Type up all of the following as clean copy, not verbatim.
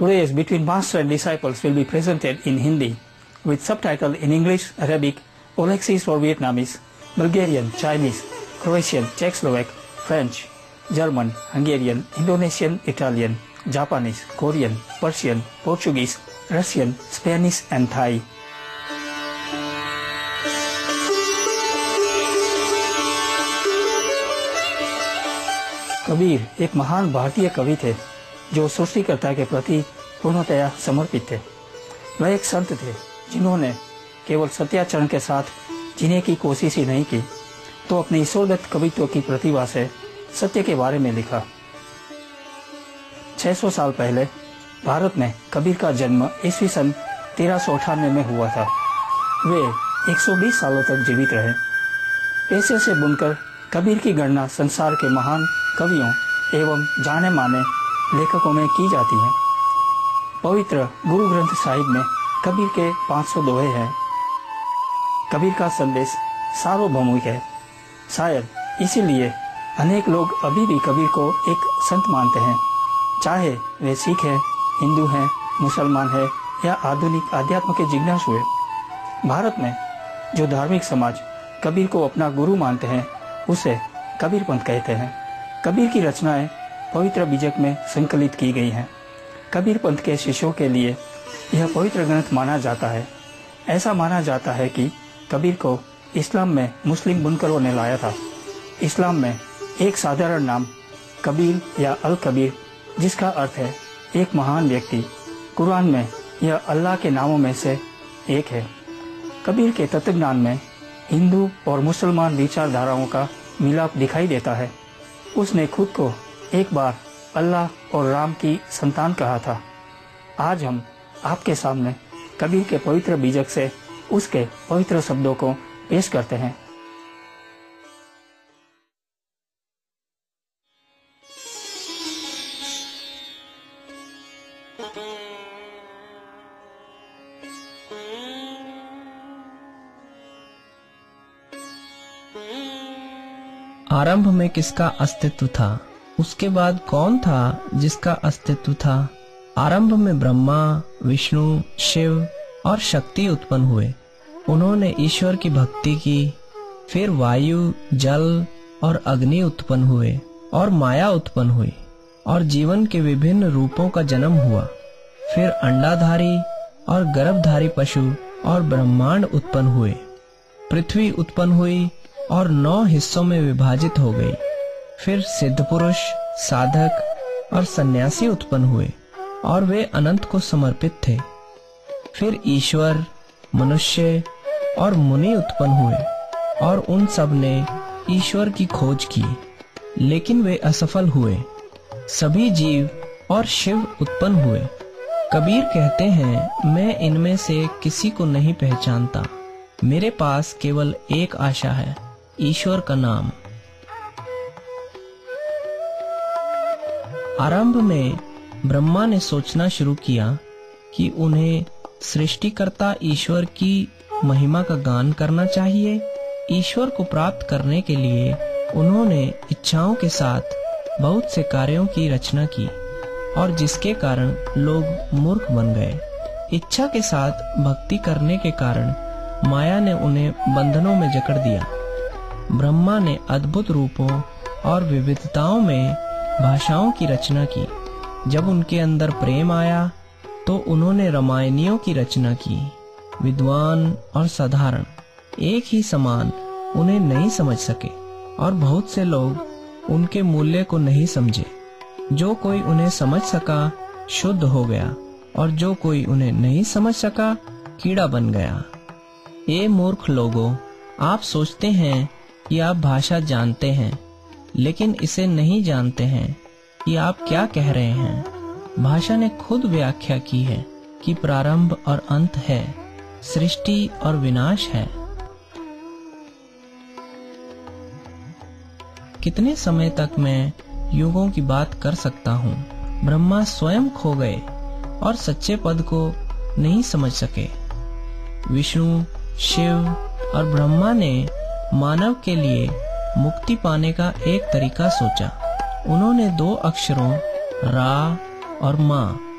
Today's Between Master and Disciples will be presented in Hindi with subtitle in English, Arabic, Olexis for Vietnamese, Bulgarian, Chinese, Croatian, Czechoslovak, French, German, Hungarian, Indonesian, Italian, Japanese, Korean, Persian, Portuguese, Russian, Spanish and Thai. Kabir एक महान भारतीय कवि थे जो सृष्टिकर्ता के प्रति पूर्णतया समर्पित थे। वह एक संत थे जिन्होंने केवल सत्याचरण के साथ जीने की कोशिश ही नहीं की तो अपने ईश्वरदत्त कवित्व की प्रतिभा से सत्य के बारे में लिखा। 600 साल पहले भारत में कबीर का जन्म ईस्वी सन 1398 में हुआ था। वे 120 सालों तक जीवित रहे। पेशे से बुनकर कबीर की गणना संसार के महान कवियों एवं जाने माने लेखकों में की जाती है। पवित्र गुरु ग्रंथ साहिब में कबीर के 500 दोहे हैं। कबीर का संदेश सार्वभौमिक है। शायद इसीलिए अनेक लोग अभी भी कबीर को एक संत मानते हैं, चाहे वे सिख हैं, हिंदू हैं, मुसलमान हैं या आधुनिक अध्यात्म के जिज्ञासु हैं। भारत में जो धार्मिक समाज कबीर को अपना गुरु मानते हैं उसे कबीर पंथ कहते हैं। कबीर की रचनाएं पवित्र बीजक में संकलित की गई हैं। कबीर पंथ के शिष्यों के लिए यह पवित्र ग्रंथ माना जाता है। ऐसा माना जाता है कि कबीर को इस्लाम में मुस्लिम बुनकरों ने लाया था। इस्लाम में एक साधारण नाम कबीर या अल कबीर, जिसका अर्थ है एक महान व्यक्ति, कुरान में यह अल्लाह के नामों में से एक है। कबीर के तत्वज्ञान में हिंदू और मुसलमान विचारधाराओं का मिलाप दिखाई देता है। उसने खुद को एक बार अल्लाह और राम की संतान कहा था। आज हम आपके सामने कबीर के पवित्र बीजक से उसके पवित्र शब्दों को पेश करते हैं। आरंभ में किसका अस्तित्व था, उसके बाद कौन था जिसका अस्तित्व था। आरंभ में ब्रह्मा, विष्णु, शिव और शक्ति उत्पन्न हुए। उन्होंने ईश्वर की भक्ति की। फिर वायु, जल और अग्नि उत्पन्न हुए और माया उत्पन्न हुई और जीवन के विभिन्न रूपों का जन्म हुआ। फिर अंडाधारी और गर्भधारी पशु और ब्रह्मांड उत्पन्न हुए। पृथ्वी उत्पन्न हुई और 9 हिस्सों में विभाजित हो गई। फिर सिद्ध पुरुष, साधक और सन्यासी उत्पन्न हुए और वे अनंत को समर्पित थे। फिर ईश्वर, मनुष्य और मुनि उत्पन्न हुए और उन सब ने ईश्वर की खोज की, लेकिन वे असफल हुए। सभी जीव और शिव उत्पन्न हुए। कबीर कहते हैं, मैं इनमें से किसी को नहीं पहचानता। मेरे पास केवल एक आशा है, ईश्वर का नाम। आरंभ में ब्रह्मा ने सोचना शुरू किया कि उन्हें सृष्टिकर्ता ईश्वर की महिमा का गान करना चाहिए। ईश्वर को प्राप्त करने के लिए उन्होंने इच्छाओं के साथ बहुत से कार्यों की रचना की और जिसके कारण लोग मूर्ख बन गए। इच्छा के साथ भक्ति करने के कारण माया ने उन्हें बंधनों में जकड़ दिया। ब्रह्मा ने अद्भुत रूपों और विविधताओं में भाषाओं की रचना की। जब उनके अंदर प्रेम आया तो उन्होंने रामायणियों की रचना की। विद्वान और साधारण एक ही समान उन्हें नहीं समझ सके और बहुत से लोग उनके मूल्य को नहीं समझे। जो कोई उन्हें समझ सका शुद्ध हो गया और जो कोई उन्हें नहीं समझ सका कीड़ा बन गया। ये मूर्ख लोगों, आप सोचते हैं कि आप भाषा जानते हैं, लेकिन इसे नहीं जानते हैं कि आप क्या कह रहे हैं। भाषा ने खुद व्याख्या की है कि प्रारंभ और अंत है, सृष्टि और विनाश है। कितने समय तक मैं युगों की बात कर सकता हूँ। ब्रह्मा स्वयं खो गए और सच्चे पद को नहीं समझ सके। विष्णु, शिव और ब्रह्मा ने मानव के लिए मुक्ति पाने का एक तरीका सोचा। उन्होंने 2 अक्षरों रा और माँ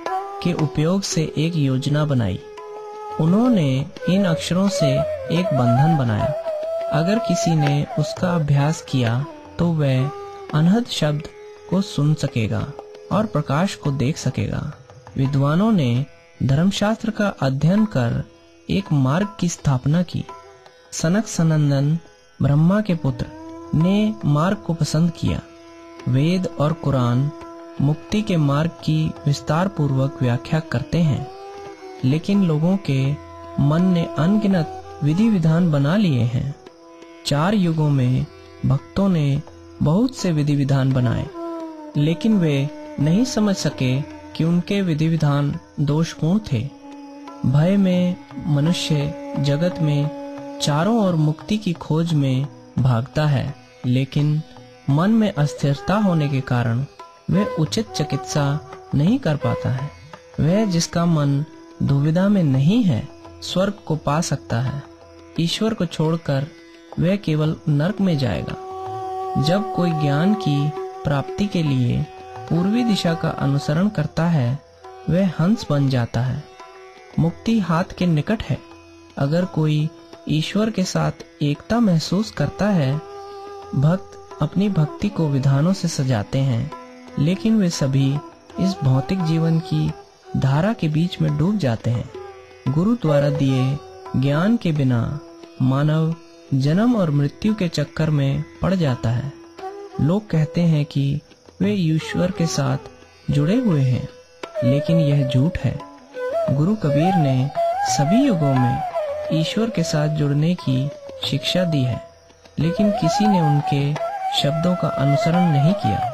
के उपयोग से एक योजना बनाई। उन्होंने इन अक्षरों से एक बंधन बनाया। अगर किसी ने उसका अभ्यास किया तो वह अनहद शब्द को सुन सकेगा और प्रकाश को देख सकेगा। विद्वानों ने धर्मशास्त्र का अध्ययन कर एक मार्ग की स्थापना की। सनक सनंदन ब्रह्मा के पुत्र ने मार्ग को पसंद किया। वेद और कुरान मुक्ति के मार्ग की विस्तार पूर्वक व्याख्या करते हैं, लेकिन लोगों के मन ने अनगिनत विधि विधान बना लिए हैं। 4 युगों में भक्तों ने बहुत से विधि विधान बनाए, लेकिन वे नहीं समझ सके कि उनके विधि विधान दोषपूर्ण थे। भय में मनुष्य जगत में चारों ओर मुक्ति की खोज में भागता है, लेकिन मन में अस्थिरता होने के कारण वह उचित चिकित्सा नहीं कर पाता है। वह जिसका मन दुविधा में नहीं है स्वर्ग को पा सकता है। ईश्वर को छोड़कर वह केवल नरक में जाएगा। जब कोई ज्ञान की प्राप्ति के लिए पूर्वी दिशा का अनुसरण करता है, वह हंस बन जाता है। मुक्ति हाथ के निकट है। अगर कोई ईश्वर के साथ एकता महसूस करता है, भक्त अपनी भक्ति को विधानों से सजाते हैं, लेकिन वे सभी इस भौतिक जीवन की धारा के बीच में डूब जाते हैं। गुरु द्वारा दिए ज्ञान के बिना मानव जन्म और मृत्यु के चक्कर में पड़ जाता है। लोग कहते हैं कि वे ईश्वर के साथ जुड़े हुए हैं, लेकिन यह झूठ है। गुरु कबीर ने सभी युगों में ईश्वर के साथ जुड़ने की शिक्षा दी है, लेकिन किसी ने उनके शब्दों का अनुसरण नहीं किया।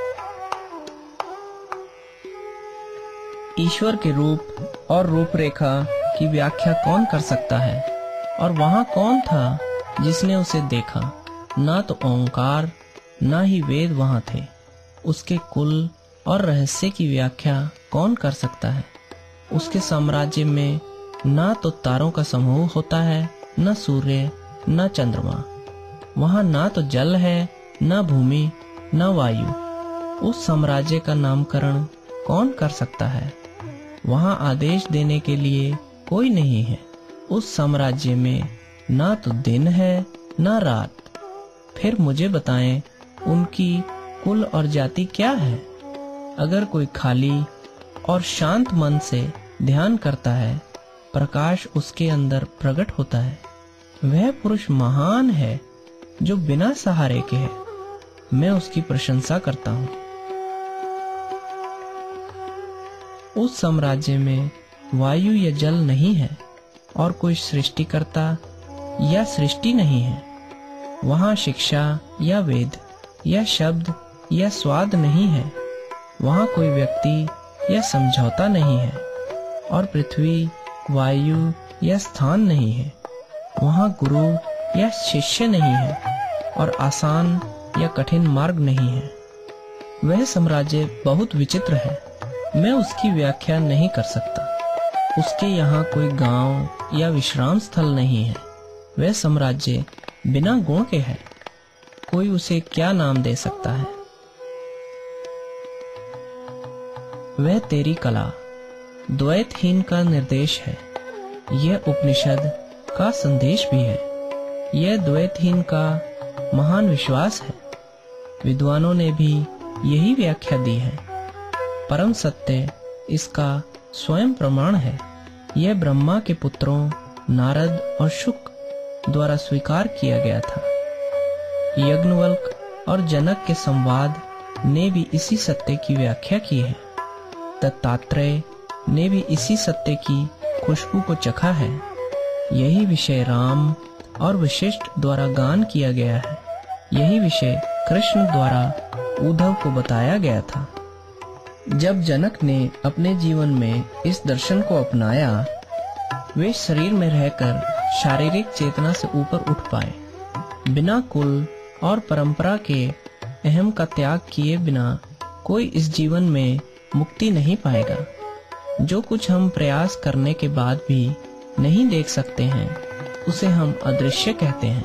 ईश्वर के रूप और रूपरेखा की व्याख्या कौन कर सकता है? और वहाँ कौन था जिसने उसे देखा? ना तो ओंकार, ना ही वेद वहाँ थे। उसके कुल और रहस्य की व्याख्या कौन कर सकता है? उसके साम्राज्य में ना तो तारों का समूह होता है, न सूर्य, न चंद्रमा। वहाँ ना तो जल है, न भूमि, न वायु। उस साम्राज्य का नामकरण कौन कर सकता है? वहाँ आदेश देने के लिए कोई नहीं है। उस साम्राज्य में ना तो दिन है, न रात। फिर मुझे बताएं, उनकी कुल और जाति क्या है? अगर कोई खाली और शांत मन से ध्यान करता है, प्रकाश उसके अंदर प्रकट होता है। वह पुरुष महान है जो बिना सहारे के है। मैं उसकी प्रशंसा करता हूँ। उस साम्राज्य में वायु या जल नहीं है और कोई सृष्टिकर्ता या सृष्टि नहीं है। वहाँ शिक्षा या वेद या शब्द या स्वाद नहीं है। वहाँ कोई व्यक्ति या समझौता नहीं है और पृथ्वी, वायु या स्थान नहीं है। वहाँ गुरु या शिष्य नहीं है और आसान या कठिन मार्ग नहीं है। वह साम्राज्य बहुत विचित्र है। मैं उसकी व्याख्या नहीं कर सकता। उसके यहाँ कोई गांव या विश्राम स्थल नहीं है। वह साम्राज्य बिना गुण के है। कोई उसे क्या नाम दे सकता है? वह तेरी कला द्वैतहीन का निर्देश है। यह उपनिषद का संदेश भी है। यह द्वैतहीन का महान विश्वास है। विद्वानों ने भी यही व्याख्या दी है। परम सत्य इसका स्वयं प्रमाण है। यह ब्रह्मा के पुत्रों नारद और शुक द्वारा स्वीकार किया गया था। यज्ञवल्क और जनक के संवाद ने भी इसी सत्य की व्याख्या की है। दत्तात्रेय ने भी इसी सत्य की खुशबू को चखा है। यही विषय राम और वशिष्ठ द्वारा गान किया गया है। यही विषय कृष्ण द्वारा उद्धव को बताया गया था। जब जनक ने अपने जीवन में इस दर्शन को अपनाया, वे शरीर में रहकर शारीरिक चेतना से ऊपर उठ पाए। बिना कुल और परंपरा के अहम का त्याग किए बिना कोई इस जीवन में मुक्ति नहीं पाएगा। जो कुछ हम प्रयास करने के बाद भी नहीं देख सकते हैं, उसे हम अदृश्य कहते हैं।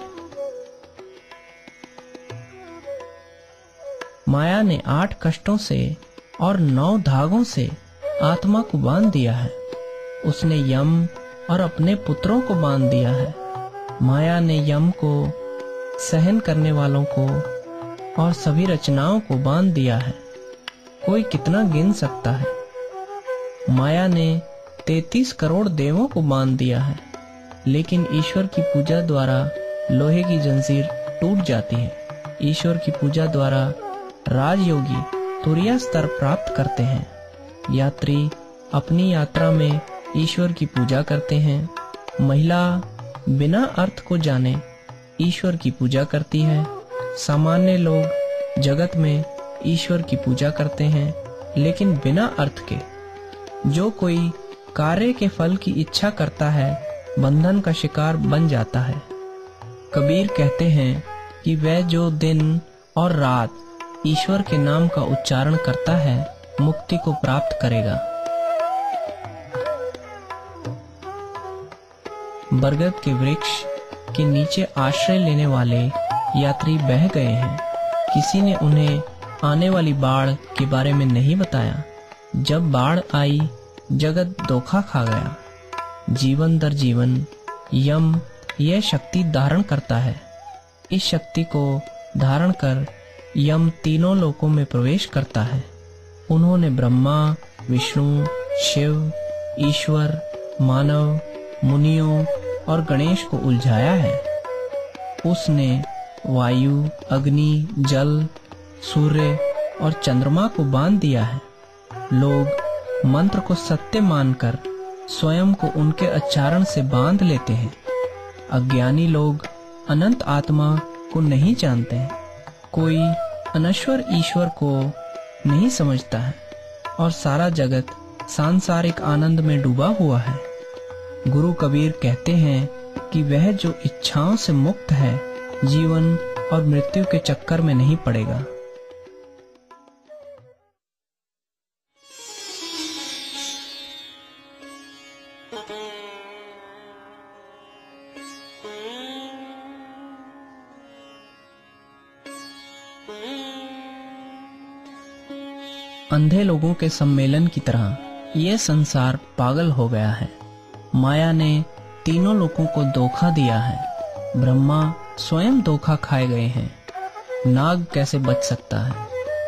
माया ने 8 कष्टों से और 9 धागों से आत्मा को बांध दिया है। उसने यम और अपने पुत्रों को बांध दिया है। माया ने यम को, सहन करने वालों को और सभी रचनाओं को बांध दिया है। कोई कितना गिन सकता है। माया ने 33 करोड़ देवों को बांध दिया है, लेकिन ईश्वर की पूजा द्वारा लोहे की जंजीर टूट जाती है। ईश्वर की पूजा द्वारा राजयोगी तुरीय स्तर प्राप्त करते हैं। यात्री अपनी यात्रा में ईश्वर की पूजा करते हैं। महिला बिना अर्थ को जाने ईश्वर की पूजा करती है। सामान्य लोग जगत में ईश्वर की पूजा करते हैं, लेकिन बिना अर्थ के। जो कोई कार्य के फल की इच्छा करता है बंधन का शिकार बन जाता है। कबीर कहते हैं कि वह जो दिन और रात ईश्वर के नाम का उच्चारण करता है मुक्ति को प्राप्त करेगा। बरगद के वृक्ष के नीचे आश्रय लेने वाले यात्री बह गए हैं। किसी ने उन्हें आने वाली बाढ़ के बारे में नहीं बताया। जब बाढ़ आई, जगत धोखा खा गया। जीवन दर जीवन यम यह शक्ति धारण करता है। इस शक्ति को धारण कर यम तीनों लोकों में प्रवेश करता है। उन्होंने ब्रह्मा, विष्णु, शिव, ईश्वर, मानव, मुनियों और गणेश को उलझाया है। उसने वायु, अग्नि, जल, सूर्य और चंद्रमा को बांध दिया है। लोग मंत्र को सत्य मानकर स्वयं को उनके उच्चारण से बांध लेते हैं। अज्ञानी लोग अनंत आत्मा को नहीं जानते हैं। कोई अनश्वर ईश्वर को नहीं समझता है और सारा जगत सांसारिक आनंद में डूबा हुआ है। गुरु कबीर कहते हैं कि वह जो इच्छाओं से मुक्त है जीवन और मृत्यु के चक्कर में नहीं पड़ेगा। अंधे लोगों के सम्मेलन की तरह यह संसार पागल हो गया है। माया ने तीनों लोगों को धोखा दिया है। ब्रह्मा स्वयं धोखा खाए गए हैं। नाग कैसे बच सकता है?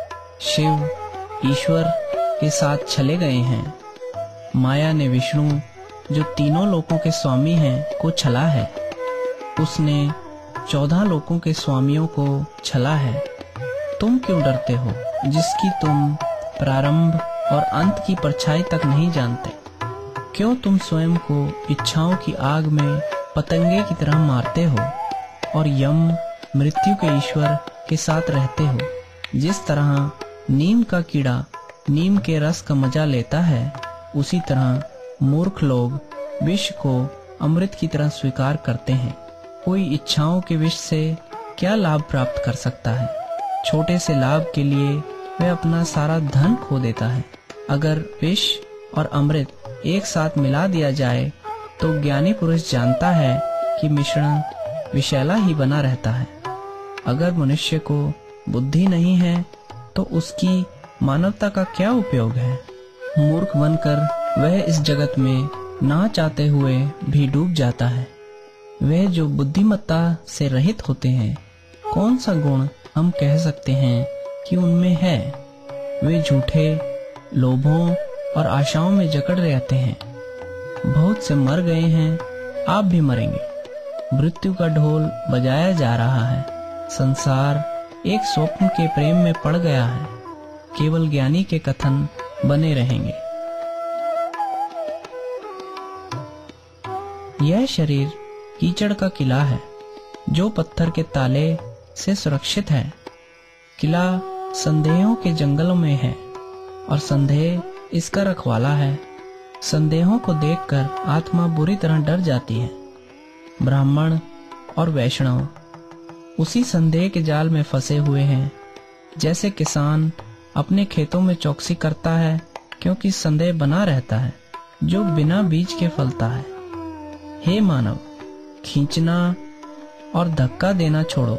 शिव ईश्वर के साथ चले गए हैं। माया ने विष्णु, जो तीनों लोकों के स्वामी हैं, को छला है। उसने 14 लोकों के स्वामियों को छला है। तुम क्यों डरते हो, जिसकी तुम प्रारंभ और अंत की परछाई तक नहीं जानते? क्यों तुम स्वयं को इच्छाओं की आग में पतंगे की तरह मारते हो और यम मृत्यु के ईश्वर के साथ रहते हो? जिस तरह नीम का कीड़ा नीम के रस का मजा लेता है, उसी तरह मूर्ख लोग विष को अमृत की तरह स्वीकार करते हैं। कोई इच्छाओं के विष से क्या लाभ प्राप्त कर सकता है? छोटे से लाभ के लिए वह अपना सारा धन खो देता है। अगर विष और अमृत एक साथ मिला दिया जाए तो ज्ञानी पुरुष जानता है कि मिश्रण विषैला ही बना रहता है। अगर मनुष्य को बुद्धि नहीं है तो उसकी मानवता का क्या उपयोग है? मूर्ख बनकर वह इस जगत में ना चाहते हुए भी डूब जाता है। वह जो बुद्धिमत्ता से रहित होते हैं, कौन सा गुण हम कह सकते हैं कि उनमें है? वे झूठे लोभों और आशाओं में जकड़ रहते हैं। बहुत से मर गए हैं, आप भी मरेंगे। मृत्यु का ढोल बजाया जा रहा है। संसार एक स्वप्न के प्रेम में पड़ गया है। केवल ज्ञानी के कथन बने रहेंगे। यह शरीर कीचड़ का किला है जो पत्थर के ताले से सुरक्षित है। किला संदेहों के जंगलों में है और संदेह इसका रखवाला है। संदेहों को देखकर आत्मा बुरी तरह डर जाती है। ब्राह्मण और वैष्णव उसी संदेह के जाल में फंसे हुए हैं। जैसे किसान अपने खेतों में चौकसी करता है क्योंकि संदेह बना रहता है जो बिना बीज के फलता है। हे मानव, खींचना और धक्का देना छोड़ो।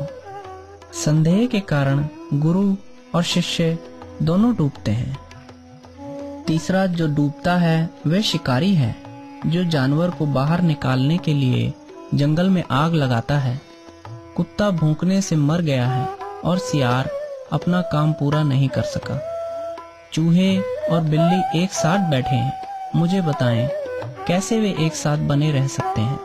संदेह के कारण गुरु और शिष्य दोनों डूबते हैं। तीसरा जो डूबता है वह शिकारी है, जो जानवर को बाहर निकालने के लिए जंगल में आग लगाता है। कुत्ता भूखने से मर गया है और सियार अपना काम पूरा नहीं कर सका। चूहे और बिल्ली एक साथ बैठे हैं, मुझे बताएं कैसे वे एक साथ बने रह सकते हैं।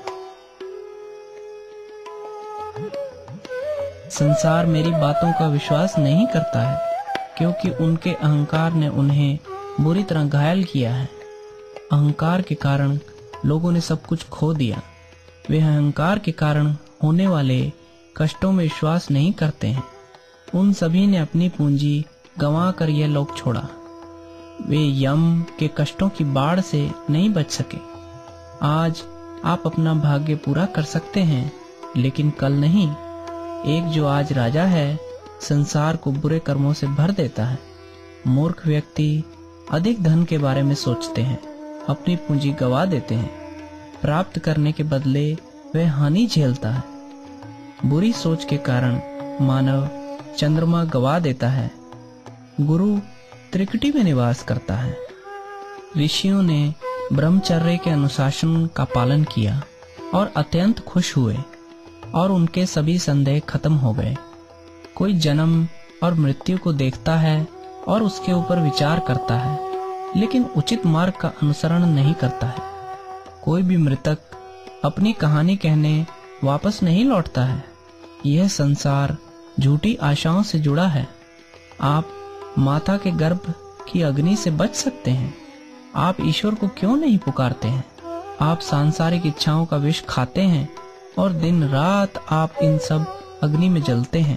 संसार मेरी बातों का विश्वास नहीं करता है, क्योंकि उनके अहंकार ने उन्हें बुरी तरह घायल किया है। अहंकार के कारण लोगों ने सब कुछ खो दिया। वे अहंकार के कारण होने वाले कष्टों में विश्वास नहीं करते हैं। उन सभी ने अपनी पूंजी गंवा कर यह लोक छोड़ा। वे यम के कष्टों की बाढ़ से नहीं बच सके। आज आप अपना भाग्य पूरा कर सकते हैं, लेकिन कल नहीं। एक जो आज राजा है, संसार को बुरे कर्मों से भर देता है। मूर्ख व्यक्ति अधिक धन के बारे में सोचते हैं, अपनी पूंजी गंवा देते हैं। प्राप्त करने के बदले वह हानि झेलता है। बुरी सोच के कारण मानव चंद्रमा गंवा देता है। गुरु त्रिकुटी में निवास करता है। ऋषियों ने ब्रह्मचर्य के अनुशासन का पालन किया और अत्यंत खुश हुए, और उनके सभी संदेह खत्म हो गए। कोई जन्म और मृत्यु को देखता है और उसके ऊपर विचार करता है, लेकिन उचित मार्ग का अनुसरण नहीं करता है। कोई भी मृतक अपनी कहानी कहने वापस नहीं लौटता है। यह संसार झूठी आशाओं से जुड़ा है। आप माता के गर्भ की अग्नि से बच सकते हैं। आप ईश्वर को क्यों नहीं पुकारते हैं? आप सांसारिक इच्छाओं का विष खाते हैं और दिन रात आप इन सब अग्नि में जलते हैं।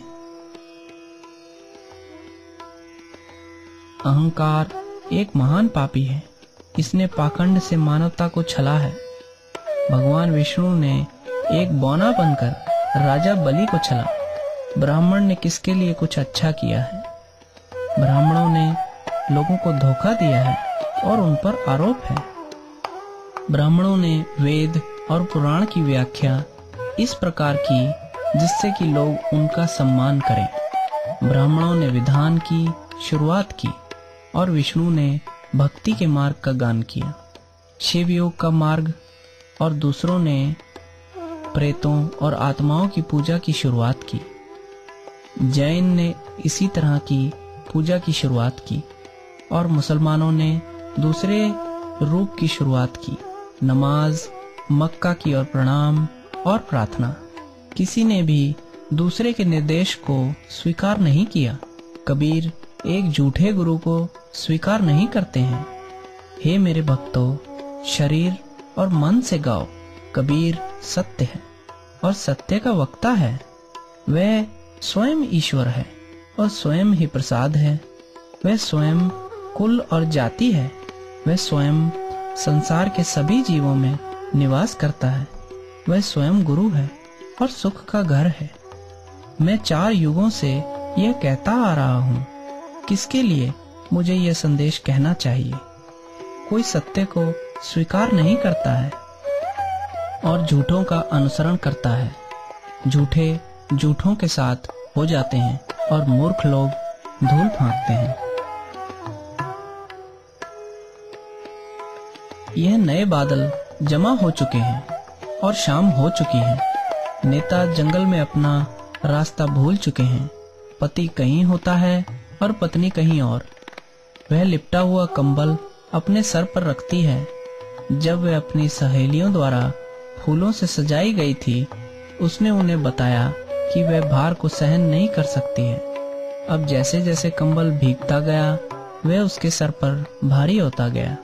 अहंकार एक महान पापी है। इसने पाखंड से मानवता को छला है। भगवान विष्णु ने एक बौना बनकर राजा बलि को छला। ब्राह्मण ने किसके लिए कुछ अच्छा किया है? ब्राह्मणों ने लोगों को धोखा दिया है और उन पर आरोप है। ब्राह्मणों ने वेद और पुराण की व्याख्या इस प्रकार की जिससे कि लोग उनका सम्मान करें। ब्राह्मणों ने विधान की शुरुआत की और विष्णु ने भक्ति के मार्ग का गान किया। शिव योग का मार्ग और दूसरों ने प्रेतों और आत्माओं की पूजा की शुरुआत की। जैन ने इसी तरह की पूजा की शुरुआत की और मुसलमानों ने दूसरे रूप की शुरुआत की, नमाज, मक्का की और प्रणाम और प्रार्थना। किसी ने भी दूसरे के निर्देश को स्वीकार नहीं किया। कबीर एक झूठे गुरु को स्वीकार नहीं करते हैं। हे मेरे भक्तों, शरीर और मन से गाओ। कबीर सत्य है और सत्य का वक्ता है। वह स्वयं ईश्वर है और स्वयं ही प्रसाद है। वह स्वयं कुल और जाति है। वह स्वयं संसार के सभी जीवों में निवास करता है। वह स्वयं गुरु है और सुख का घर है। मैं 4 युगों से यह कहता आ रहा हूँ। किसके लिए मुझे यह संदेश कहना चाहिए? कोई सत्य को स्वीकार नहीं करता है और झूठों का अनुसरण करता है। झूठे झूठों के साथ हो जाते हैं और मूर्ख लोग धूल फेंकते हैं। यह नए बादल जमा हो चुके हैं और शाम हो चुकी है। नेता जंगल में अपना रास्ता भूल चुके हैं। पति कहीं होता है और पत्नी कहीं और। वह लिपटा हुआ कंबल अपने सर पर रखती है। जब वह अपनी सहेलियों द्वारा फूलों से सजाई गई थी, उसने उन्हें बताया कि वह भार को सहन नहीं कर सकती है। अब जैसे जैसे कंबल भीगता गया, वह उसके सर पर भारी होता गया।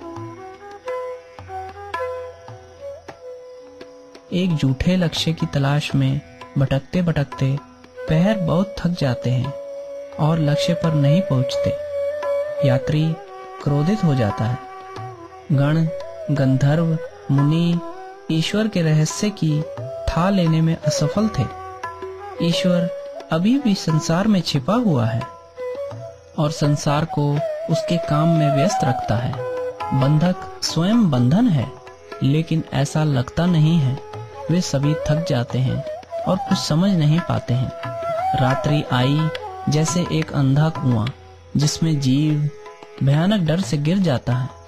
एक झूठे लक्ष्य की तलाश में भटकते भटकते पैर बहुत थक जाते हैं और लक्ष्य पर नहीं पहुंचते। यात्री क्रोधित हो जाता है। गण, गंधर्व, मुनि ईश्वर के रहस्य की था लेने में असफल थे। ईश्वर अभी भी संसार में छिपा हुआ है और संसार को उसके काम में व्यस्त रखता है। बंधक स्वयं बंधन है, लेकिन ऐसा लगता नहीं है। वे सभी थक जाते हैं और कुछ समझ नहीं पाते हैं। रात्रि आई जैसे एक अंधा कुआं जिसमें जीव भयानक डर से गिर जाता है।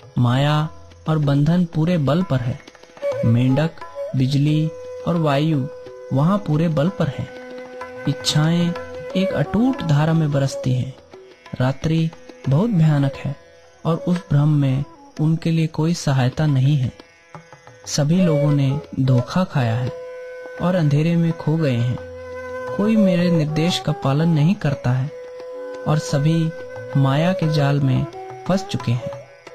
माया और बंधन पूरे बल पर है। मेंढक, बिजली और वायु वहां पूरे बल पर है। इच्छाएं एक अटूट धारा में बरसती हैं। रात्रि बहुत भयानक है और उस भ्रम में उनके लिए कोई सहायता नहीं है। सभी लोगों ने धोखा खाया है और अंधेरे में खो गए हैं। कोई मेरे निर्देश का पालन नहीं करता है और सभी माया के जाल में फंस चुके हैं।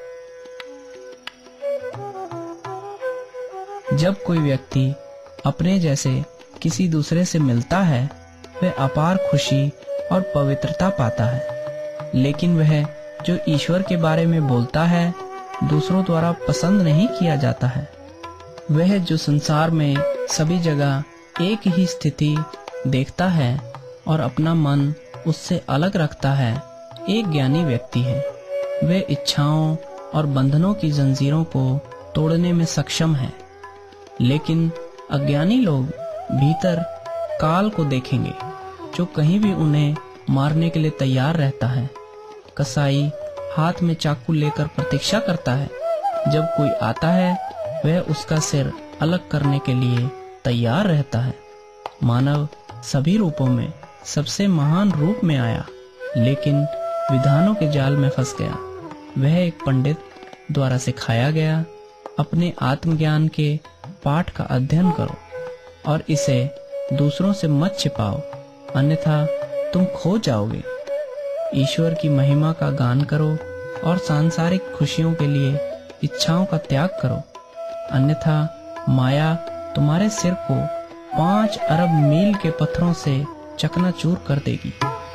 जब कोई व्यक्ति अपने जैसे किसी दूसरे से मिलता है, वह अपार खुशी और पवित्रता पाता है। लेकिन वह जो ईश्वर के बारे में बोलता है, दूसरों द्वारा पसंद नहीं किया जाता है। वह जो संसार में सभी जगह एक ही स्थिति देखता है और अपना मन उससे अलग रखता है, एक ज्ञानी व्यक्ति है। वे इच्छाओं और बंधनों की जंजीरों को तोड़ने में सक्षम है। लेकिन अज्ञानी लोग भीतर काल को देखेंगे, जो कहीं भी उन्हें मारने के लिए तैयार रहता है। कसाई हाथ में चाकू लेकर प्रतीक्षा करता है। जब कोई आता है, वह उसका सिर अलग करने के लिए तैयार रहता है। मानव सभी रूपों में सबसे महान रूप में आया, लेकिन विधानों के जाल में फंस गया। वह एक पंडित द्वारा सिखाया गया। अपने आत्मज्ञान के पाठ का अध्ययन करो और इसे दूसरों से मत छिपाओ, अन्यथा तुम खो जाओगे। ईश्वर की महिमा का गान करो और सांसारिक खुशियों के लिए इच्छाओं का त्याग करो, अन्यथा माया तुम्हारे सिर को 5 अरब मील के पत्थरों से चकनाचूर कर देगी।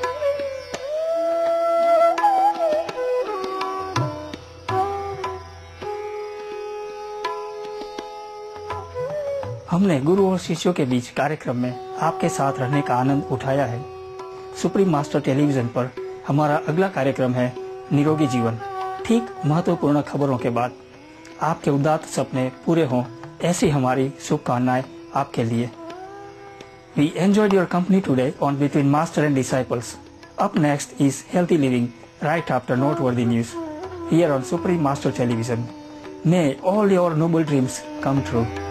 हमने गुरु और शिष्यों के बीच कार्यक्रम में आपके साथ रहने का आनंद उठाया है। सुप्रीम मास्टर टेलीविजन पर हमारा अगला कार्यक्रम है निरोगी जीवन। ठीक महत्वपूर्ण खबरों के बाद आपके उदात्त सपने पूरे हों, ऐसी हमारी शुभकामनाएं आपके लिए। We enjoyed your company today on Between Master and Disciples. Up next is Healthy Living, right after noteworthy news, here on Supreme Master Television. May all your noble dreams come true.